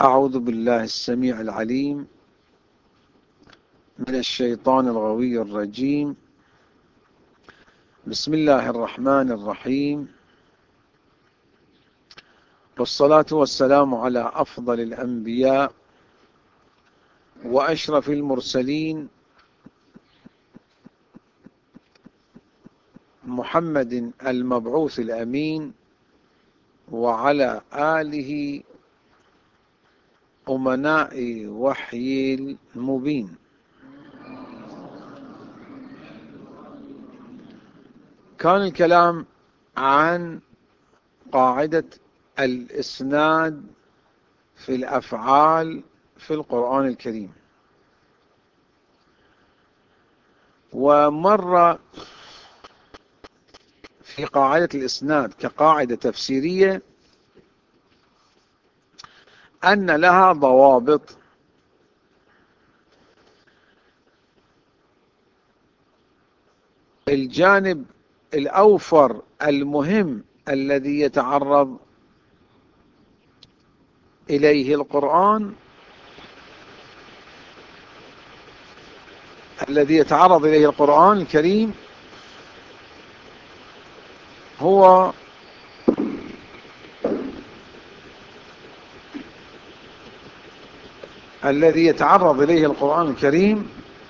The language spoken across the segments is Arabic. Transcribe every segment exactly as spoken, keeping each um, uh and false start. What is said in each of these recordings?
أعوذ بالله السميع العليم من الشيطان الغوي الرجيم. بسم الله الرحمن الرحيم، والصلاة والسلام على أفضل الأنبياء وأشرف المرسلين محمد المبعوث الأمين، وعلى آله أمناء وحي المبين. كان الكلام عن قاعدة الإسناد في الأفعال في القرآن الكريم، ومر في قاعدة الإسناد كقاعدة تفسيرية أن لها ضوابط الجانب الأوفر المهم الذي يتعرض إليه القرآن الذي يتعرض إليه القرآن الكريم هو الذي يتعرض إليه القرآن الكريم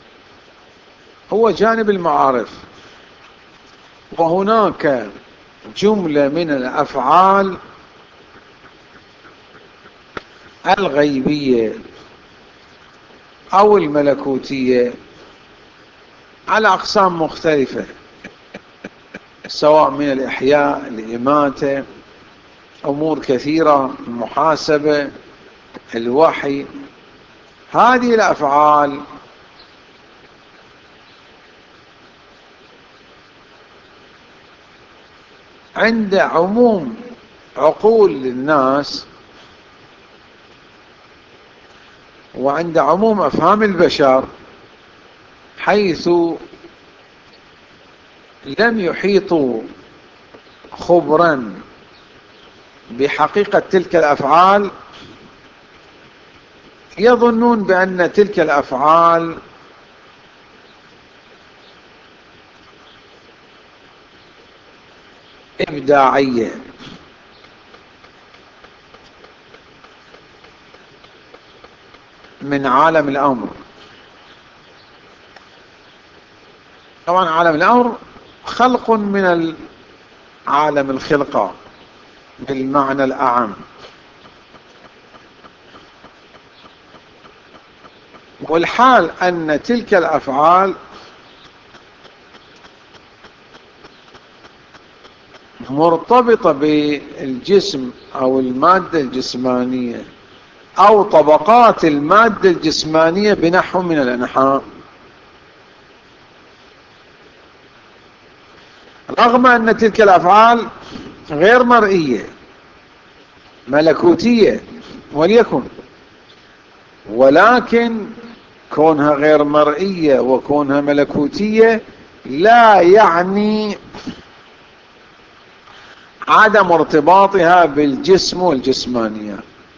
هو جانب المعارف. وهناك جملة من الأفعال الغيبية أو الملكوتية على أقسام مختلفة، سواء من الإحياء، الإماتة، أمور كثيرة، المحاسبة، الوحي. هذه الأفعال عند عموم عقول الناس وعند عموم أفهام البشر، حيث لم يحيطوا خبرا بحقيقة تلك الأفعال، يظنون بأن تلك الأفعال إبداعية، من عالم الأمر. طبعا عالم الأمر خلق من عالم الخلقة بالمعنى الأعم، والحال أن تلك الأفعال مرتبطة بالجسم أو المادة الجسمانية أو طبقات المادة الجسمانية بنحو من الأنحاء، رغم أن تلك الأفعال غير مرئية ملكوتية وليكن، ولكن كونها غير مرئية وكونها ملكوتية لا يعني عدم ارتباطها بالجسم والجسمانية.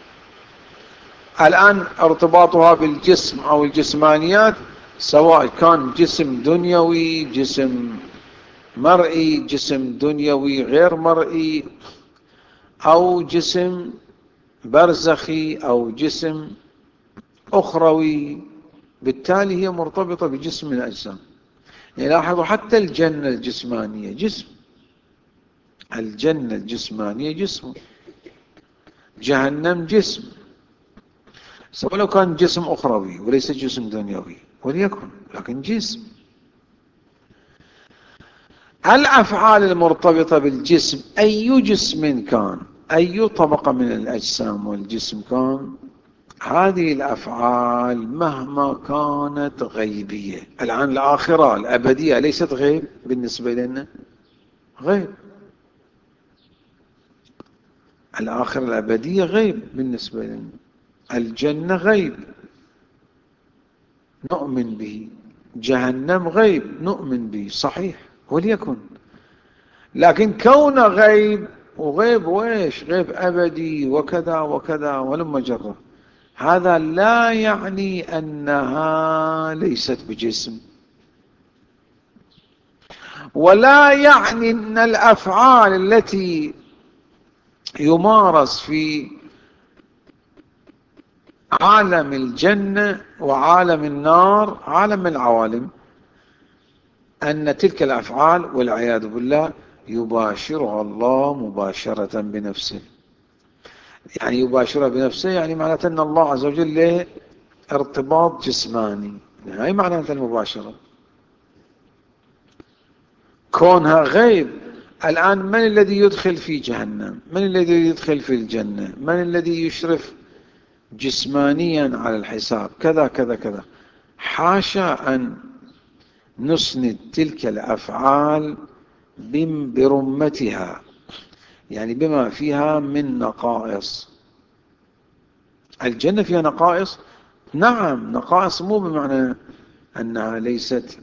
الآن ارتباطها بالجسم أو الجسمانيات، سواء كان جسم دنيوي، جسم مرئي، جسم دنيوي غير مرئي، أو جسم برزخي، أو جسم أخروي، بالتالي هي مرتبطة بجسم من الأجسام. يلاحظوا حتى الجنة الجسمانية جسم، الجنة الجسمانية جسم، جهنم جسم، سواء لو كان جسم أخروي وليس جسم دنيوي وليكن، لكن جسم. الأفعال المرتبطة بالجسم أي جسم كان، أي طبقة من الأجسام والجسم كان، هذه الأفعال مهما كانت غيبية. الآن الآخرة الأبدية ليست غيب بالنسبة لنا؟ غيب. الآخرة الأبدية غيب بالنسبة لنا. الجنة غيب نؤمن به، جهنم غيب نؤمن به، صحيح وليكن، لكن كون غيب، وغيب وإيش؟ غيب أبدي وكذا وكذا ولما جرى. هذا لا يعني أنها ليست بجسم، ولا يعني أن الأفعال التي يمارس في عالم الجنة وعالم النار عالم العوالم أن تلك الأفعال والعياذ بالله يباشرها الله مباشرة بنفسه. يعني يباشرها بنفسه يعني معناته أن الله عز وجل له ارتباط جسماني، هاي معناته المباشرة. كونها غيب، الآن من الذي يدخل في جهنم؟ من الذي يدخل في الجنة؟ من الذي يشرف جسمانيا على الحساب كذا كذا كذا؟ حاشا أن نسند تلك الأفعال برمتها، يعني بما فيها من نقائص. الجنة فيها نقائص، نعم، نقائص مو بمعنى أنها ليست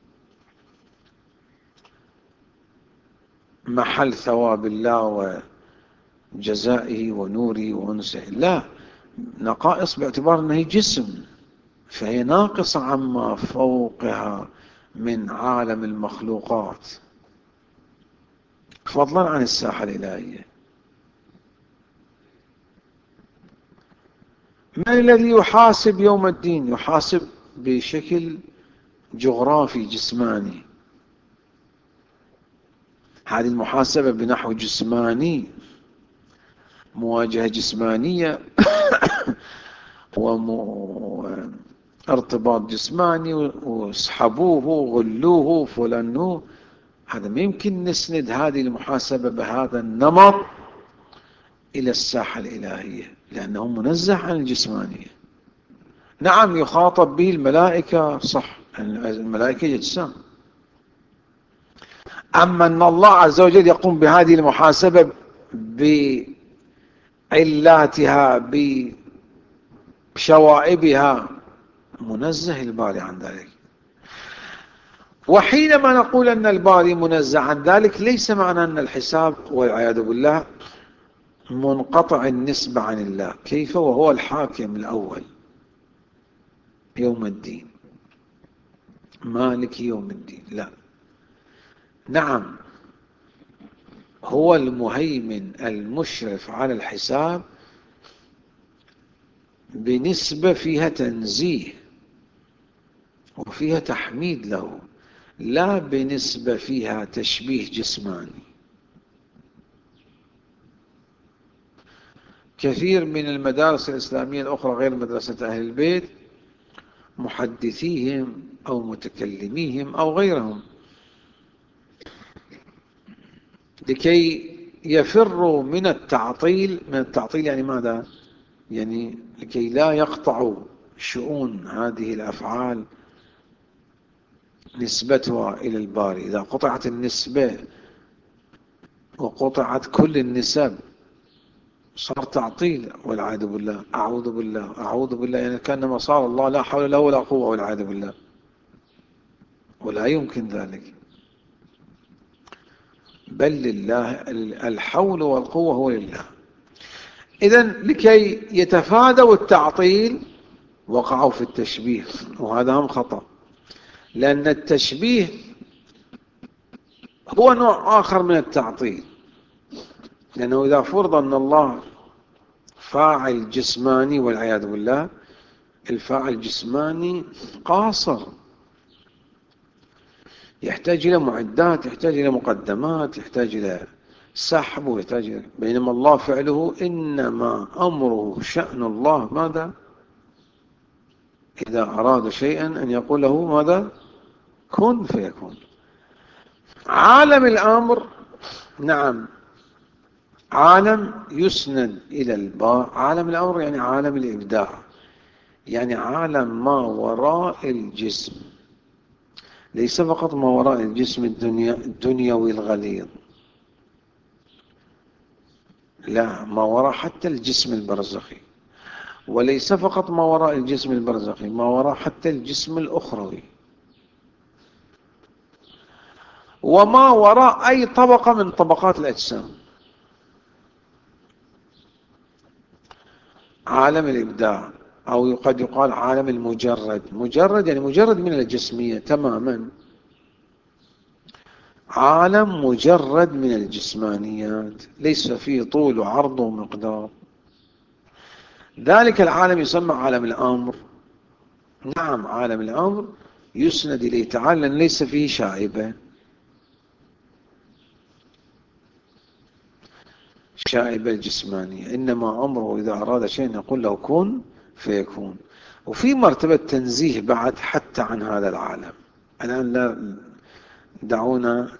محل ثواب الله وجزائه ونوره وأنسه، لا، نقائص باعتبار أنها جسم، فهي ناقصة عما فوقها من عالم المخلوقات، فضلا عن الساحة الإلهية. من الذي يحاسب يوم الدين؟ يحاسب بشكل جغرافي جسماني. هذه المحاسبة بنحو جسماني، مواجهة جسمانية وارتباط جسماني، واسحبوه غلوه فلنوه. هذا ما يمكن نسند هذه المحاسبة بهذا النمط إلى الساحة الإلهية، لأنه منزه عن الجسمانية. نعم يخاطب به الملائكة، صح، الملائكة أجسام، أما أن الله عز وجل يقوم بهذه المحاسبة بعلاتها بشوائبها، منزه الباري عن ذلك. وحينما نقول أن الباري منزه عن ذلك، ليس معنى أن الحساب والعياذ بالله منقطع النسبة عن الله. كيف وهو الحاكم الأول يوم الدين، مالك يوم الدين؟ لا، نعم، هو المهيمن المشرف على الحساب بنسبة فيها تنزيه وفيها تحميد له، لا بنسبة فيها تشبيه جسماني. كثير من المدارس الإسلامية الأخرى غير مدرسة أهل البيت، محدثيهم أو متكلميهم أو غيرهم، لكي يفروا من التعطيل. من التعطيل يعني ماذا؟ يعني لكي لا يقطعوا شؤون هذه الأفعال نسبتها إلى الباري. إذا قطعت النسبة وقطعت كل النسب صار تعطيل والعياذ بالله. أعوذ بالله أعوذ بالله، يعني كأنما صار الله لا حول له ولا قوة والعياذ بالله، ولا يمكن ذلك، بل لله الحول والقوة هو لله. إذن لكي يتفادوا التعطيل وقعوا في التشبيه، وهذا هم خطأ، لأن التشبيه هو نوع آخر من التعطيل. لأنه إذا فرض أن الله فاعل جسماني والعياذ بالله، الفاعل الجسماني قاصر، يحتاج إلى معدات، يحتاج إلى مقدمات، يحتاج إلى سحب، ويحتاج إلى، بينما الله فعله إنما أمره شأن الله ماذا؟ إذا أراد شيئا أن يقول له ماذا؟ كن فيكون. عالم الأمر، نعم، عالم يسند إلى البار. عالم الأمر يعني عالم الإبداع، يعني عالم ما وراء الجسم، ليس فقط ما وراء الجسم الدنيا الدنيوي الغليظ، لا، ما وراء حتى الجسم البرزخي، وليس فقط ما وراء الجسم البرزخي، ما وراء حتى الجسم الأخروي، وما وراء أي طبقة من طبقات الأجسام. عالم الإبداع، أو قد يقال عالم المجرد. مجرد يعني مجرد من الجسمية تماما، عالم مجرد من الجسمانيات ليس فيه طول وعرض ومقدار. ذلك العالم يسمى عالم الأمر. نعم، عالم الأمر يسند إليه تعالى لأن ليس فيه شائبة شائبة الجسمانية، إنما أمره إذا أراد شيء يقول له كن فيكون. وفي مرتبة تنزيه بعد حتى عن هذا العالم. الآن لا دعونا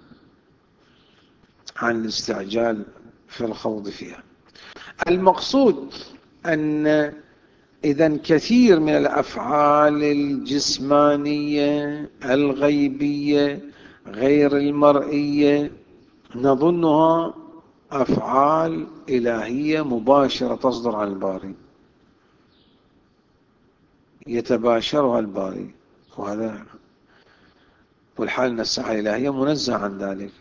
عن الاستعجال في الخوض فيها. المقصود أن إذن كثير من الأفعال الجسمانية الغيبية غير المرئية نظنها أفعال إلهية مباشرة تصدر عن الباري، يتباشرها الباري، وهذا والحال أن الساحة الإلهية منزه عن ذلك.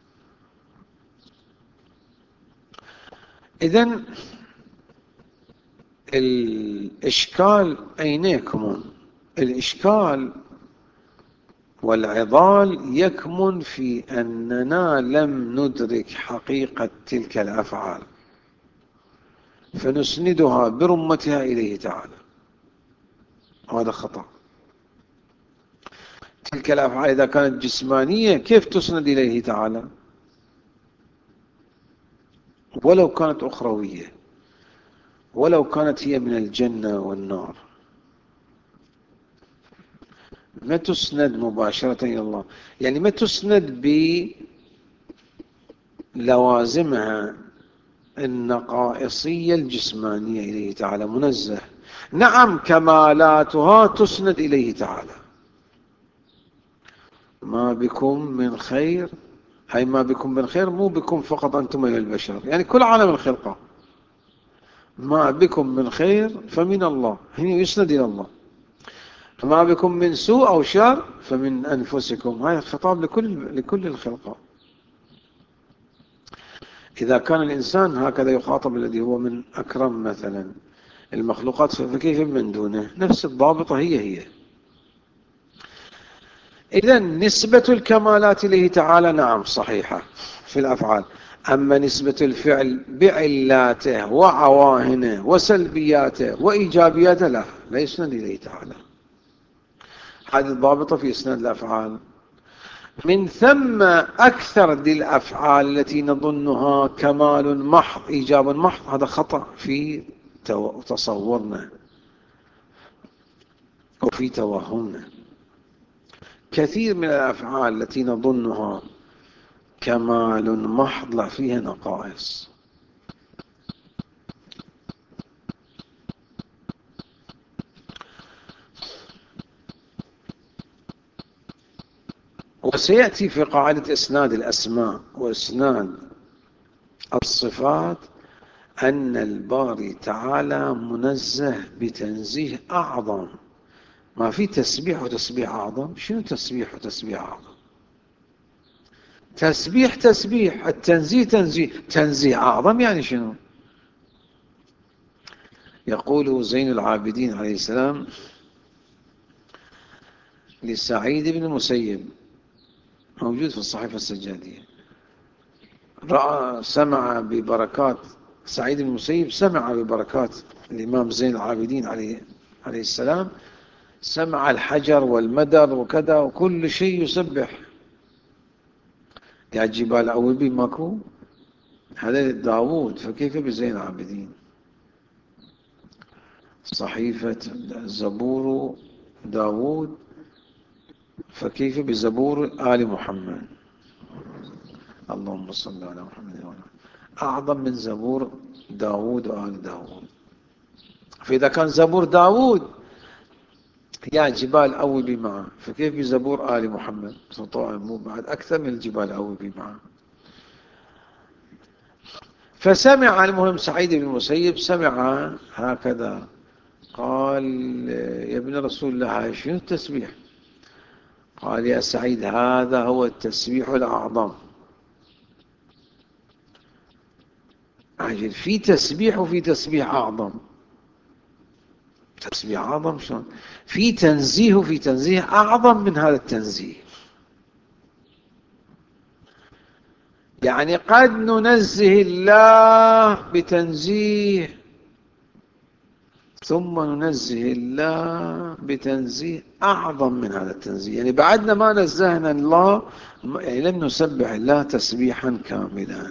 إذن الإشكال أين يكمن؟ الإشكال والعضال يكمن في أننا لم ندرك حقيقة تلك الأفعال فنسندها برمتها إليه تعالى، وهذا خطأ. تلك الأفعال إذا كانت جسمانية كيف تسند إليه تعالى ولو كانت أخروية، ولو كانت هي من الجنة والنار؟ ما تسند مباشرة إلى الله، يعني ما تسند بلوازمها النقائصية الجسمانية إليه تعالى منزه. نعم، كمالاتها تسند إليه تعالى. ما بكم من خير، هي ما بكم من خير مو بكم فقط أنتم أيها البشر، يعني كل عالم الخلقة. ما بكم من خير فمن الله، هنا يسند إلى الله. ما بكم من سوء أو شر فمن أنفسكم، هذا خطاب لكل لكل الخلقة. إذا كان الإنسان هكذا يخاطب الذي هو من أكرم مثلا المخلوقات فكيف من دونه؟ نفس الضابطة هي هي. إذن نسبة الكمالات إليه تعالى نعم صحيحة في الأفعال، أما نسبة الفعل بعلاته وعواهنه وسلبياته وإيجابياته لا لا يسند إليه تعالى. هذه الضابطة في إسناد الأفعال. من ثم أكثر ذي الأفعال التي نظنها كمال محض إيجاب محض هذا خطأ في تصورنا وفي توهمنا. كثير من الأفعال التي نظنها كمال محض لا فيها نقائص. وسيأتي في قاعدة إسناد الأسماء وإسناد الصفات أن الباري تعالى منزه بتنزيه أعظم. ما في تسبيح وتسبيح أعظم. شنو تسبيح وتسبيح أعظم؟ تسبيح تسبيح، التنزيه تنزيه، تنزيه أعظم يعني شنو؟ يقول زين العابدين عليه السلام لسعيد بن المسيب، موجود في الصحيفة السجادية، رأى سمع ببركات سعيد بن المسيب، سمع ببركات الإمام زين العابدين عليه عليه السلام، سمع الحجر والمدر وكذا وكل شيء يسبح. يا جبال أوبي ماكو، هذا داوود، فكيف بزين العابدين؟ صحيفة زبور داوود، فكيف بزبور آل محمد؟ اللهم صل على محمد وعلى أعظم من زبور داوود وآل داوود. فإذا كان زبور داوود يا جبال أوبي معه، فكيف بزبور آل محمد؟ سلطان مو بعد أكثر من الجبال أوبي معه. فسمع المهم سعيد بن المسيب سمع هكذا، قال يا ابن رسول الله شنو التسبيح؟ قال يا سعيد هذا هو التسبيح الأعظم. عجل، في تسبيح وفي تسبيح أعظم. تسبيح أعظم شلون؟ في تنزيه وفي تنزيه أعظم من هذا التنزيه. يعني قد ننزه الله بتنزيه ثم ننزه الله بتنزيه أعظم من هذا التنزيه. يعني بعدنا ما نزهنا الله، يعني لم نسبح الله تسبيحا كاملا.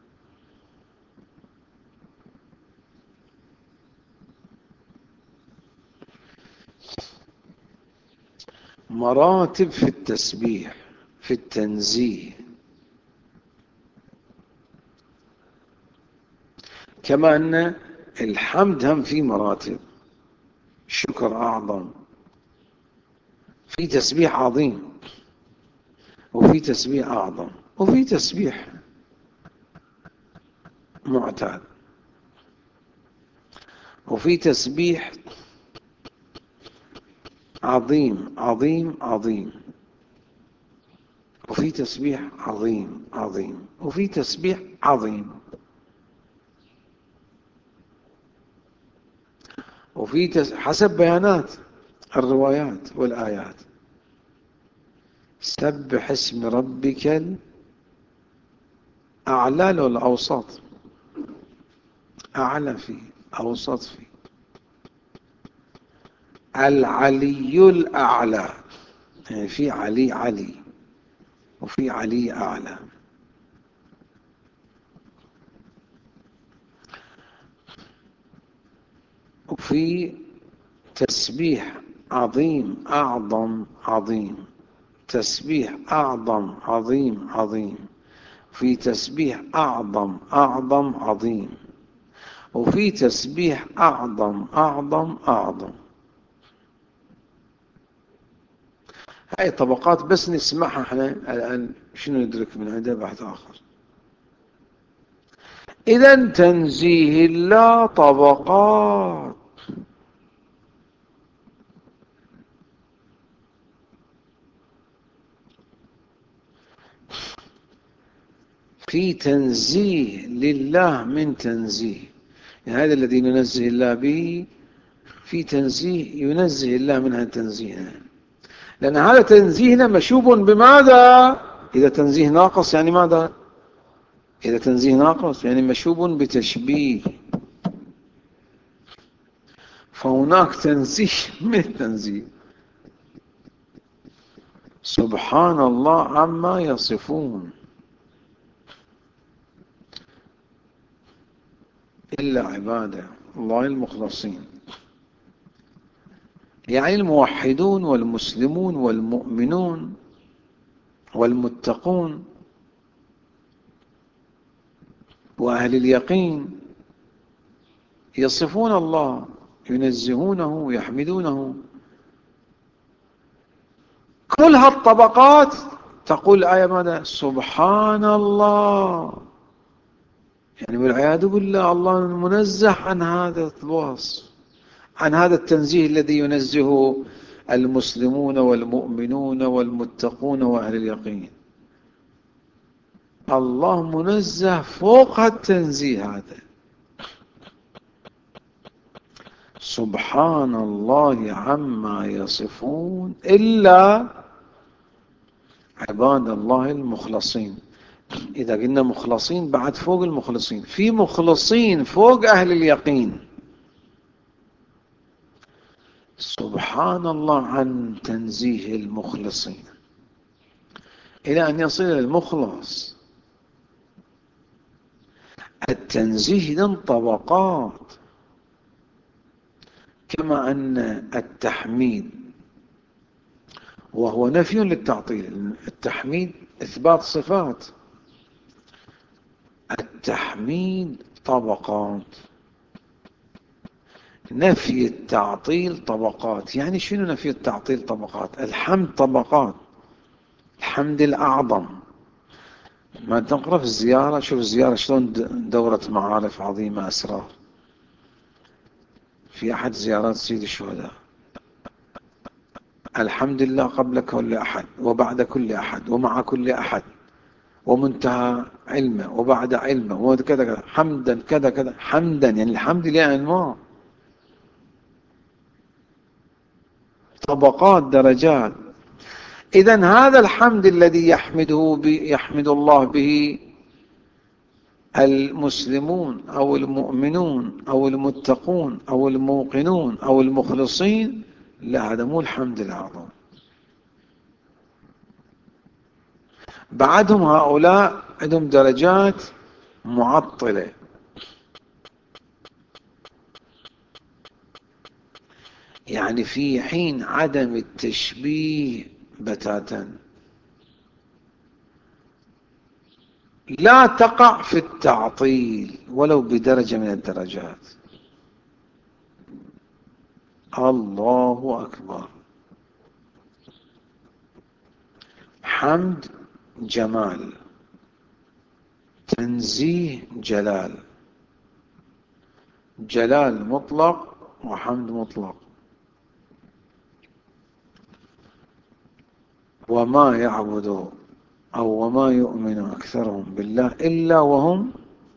مراتب في التسبيح في التنزيه، كما أن الحمد هم في مراتب، شكر أعظم، في تسبيح عظيم، وفي تسبيح أعظم، وفي تسبيح معتاد، وفي تسبيح عظيم عظيم عظيم، وفي تسبيح عظيم عظيم، وفي تسبيح عظيم، وفي تس... حسب بيانات الروايات والآيات. سبح اسم ربك الأعلى والأوسط، أعلى فيه، أوسط فيه، العلي الأعلى، يعني في علي علي وفي علي أعلى. وفي تسبيح عظيم أعظم عظيم، تسبيح أعظم عظيم عظيم، في تسبيح أعظم أعظم عظيم، وفي تسبيح أعظم أعظم أعظم. هاي طبقات بس نسمعها احنا الآن، شنو ندرك من عندها بحث آخر. إذا تنزيه الله طبقات. في تنزيه لله من تنزيه، يعني هذا الذي ننزه الله به في تنزيه ينزه الله منها تنزيها، لأن هذا تنزيهنا مشوب بماذا؟ إذا تنزيه ناقص يعني ماذا؟ إذا تنزيه ناقص يعني مشوب بتشبيه، فهناك تنزيه من تنزيه. سبحان الله عما يصفون إلا عباده الله المخلصين، يعني الموحدون والمسلمون والمؤمنون والمتقون وأهل اليقين يصفون الله، ينزهونه ويحمدونه. كل هالطبقات تقول الآية ماذا؟ سبحان الله، يعني والعياذ بالله الله منزه عن هذا الوصف، عن هذا التنزيه الذي ينزه المسلمون والمؤمنون والمتقون وأهل اليقين. الله منزه فوق التنزيه هذا. سبحان الله عما يصفون إلا عباد الله المخلصين. إذا قلنا مخلصين بعد فوق المخلصين، في مخلصين فوق أهل اليقين. سبحان الله عن تنزيه المخلصين إلى أن يصل المخلص. التنزيه إذن طبقات، كما أن التحميد وهو نفي للتعطيل، التحميد إثبات صفات، التحميد طبقات، نفي التعطيل طبقات. يعني شنو نفي التعطيل طبقات؟ الحمد طبقات، الحمد الأعظم. ما تقرأ في الزيارة، شوف الزيارة شلون دورة معارف عظيمة أسرار. في أحد زيارات سيد الشهداء، الحمد لله قبل كل أحد وبعد كل أحد ومع كل أحد ومنتهى علمه وبعد علمه وكذا كذا، حمدا كذا كذا، حمدا يعني الحمد لله أنواع. طبقات درجات. إذن هذا الحمد الذي يحمده يحمد الله به المسلمون أو المؤمنون أو المتقون أو الموقنون أو المخلصين، لا، هذا مو الحمد الأعظم. بعدهم هؤلاء عندهم درجات معطلة، يعني في حين عدم التشبيه بتاتا، لا تقع في التعطيل ولو بدرجة من الدرجات. الله أكبر. حمد جمال، تنزيه جلال، جلال مطلق وحمد مطلق. وما يعبد أو وما يؤمن أكثرهم بالله إلا وهم،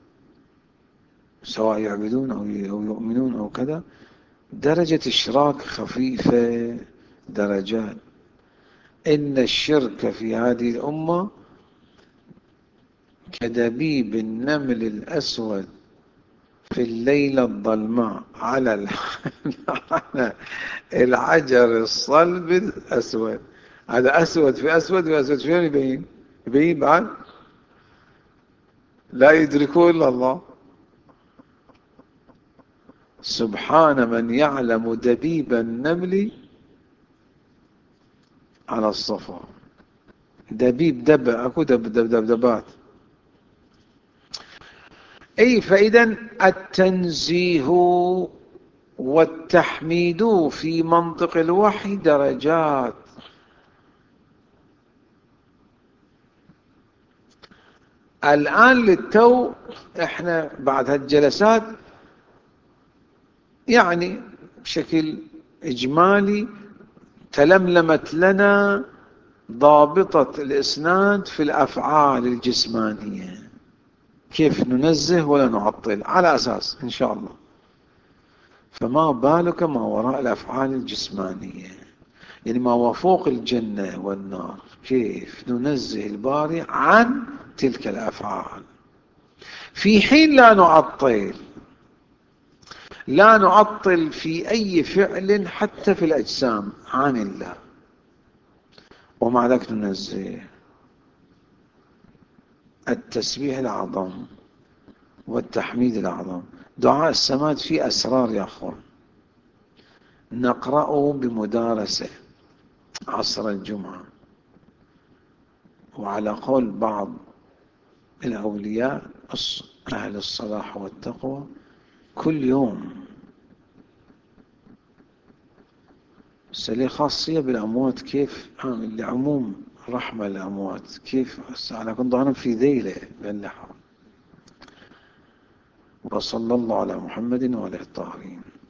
سواء يعبدون أو يؤمنون أو كذا، درجة إشراك خفيفة، درجات. إن الشرك في هذه الأمة كدبيب النمل الأسود في الليلة الظلماء على الحجر الصلب الأسود. هذا أسود في أسود وأسود فين يبين؟ يبين بعد لا يدركه إلا الله. سبحان من يعلم دبيب النمل على الصفا. دبيب دب أكو دب دب دب دبات. أي فإذا التنزيه والتحميد في منطق الوحي درجات. الآن للتو احنا بعد هالجلسات يعني بشكل إجمالي تلملمت لنا ضابطة الإسناد في الأفعال الجسمانية، كيف ننزه ولا نعطل على أساس إن شاء الله. فما بالك ما وراء الأفعال الجسمانية، يعني ما هو فوق الجنة والنار، كيف ننزه الباري عن تلك الأفعال في حين لا نعطل. لا نعطل في أي فعل حتى في الأجسام عن الله، ومع ذلك ننزه. التسبيح الأعظم والتحميد الأعظم، دعاء السماد فيه أسرار يا أخوان، نقرأه بمدارسة عصر الجمعة، وعلى قول بعض الأولياء أهل الصلاح والتقوى كل يوم. سلي خاصية بالأموات، كيف لعموم رحمة الأموات، كيف أنا كنت ضعنا في ذيلة باللحظة. وصلى الله على محمد وعلى الطاهرين.